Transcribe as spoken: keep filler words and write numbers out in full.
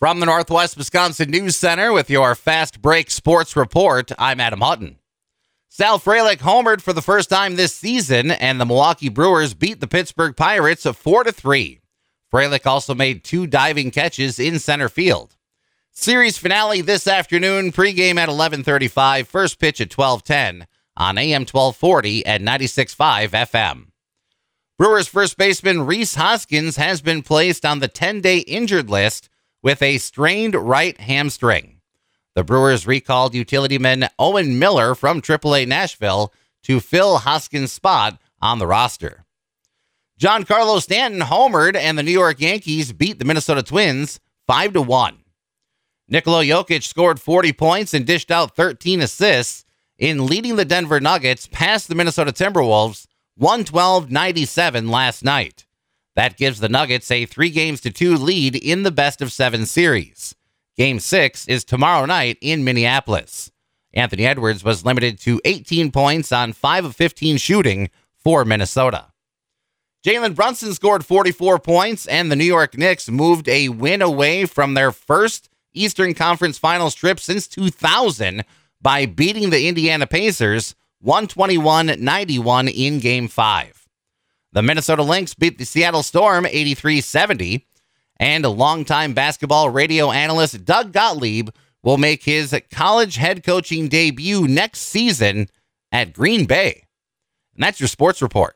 From the Northwest Wisconsin News Center with your Fast Break Sports Report, I'm Adam Hutton. Sal Frelick homered for the first time this season, and the Milwaukee Brewers beat the Pittsburgh Pirates four to three. Frelick also made two diving catches in center field. Series finale this afternoon, pregame at eleven thirty-five, first pitch at twelve ten on A M twelve forty at ninety-six point five F M. Brewers first baseman Rhys Hoskins has been placed on the ten-day injured list with a strained right hamstring. The Brewers recalled utilityman Owen Miller from triple A Nashville to fill Hoskins' spot on the roster. Giancarlo Stanton homered, and the New York Yankees beat the Minnesota Twins five to one. Nikola Jokic scored forty points and dished out thirteen assists in leading the Denver Nuggets past the Minnesota Timberwolves one twelve ninety-seven last night. That gives the Nuggets a three games to two lead in the best of seven series. Game six is tomorrow night in Minneapolis. Anthony Edwards was limited to eighteen points on five of fifteen shooting for Minnesota. Jalen Brunson scored forty-four points, and the New York Knicks moved a win away from their first Eastern Conference Finals trip since two thousand by beating the Indiana Pacers one twenty-one ninety-one in Game five. The Minnesota Lynx beat the Seattle Storm eighty-three seventy, and a longtime basketball radio analyst Doug Gottlieb will make his college head coaching debut next season at Green Bay. And that's your sports report.